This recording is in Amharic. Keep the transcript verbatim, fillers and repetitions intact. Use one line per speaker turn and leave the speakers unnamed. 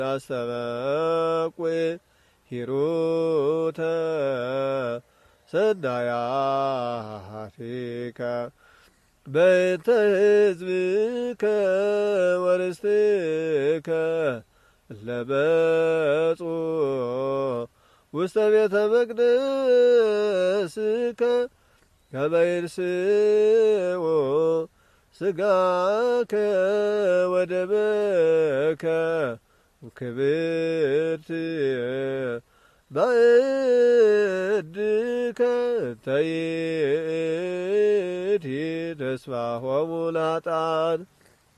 አስተበቁዕ ሂሩተ ሰናያቲከ በእንተ ሕዝብከ ወርስትከ ለመጹ ውስተ ቤተ መቅደስከ ከመ ይንሥኡ ሥጋከ ወደመከ ክብርት ባእድከ እንተ ይእቲ ተስፋሆሙ ለኃጥኣን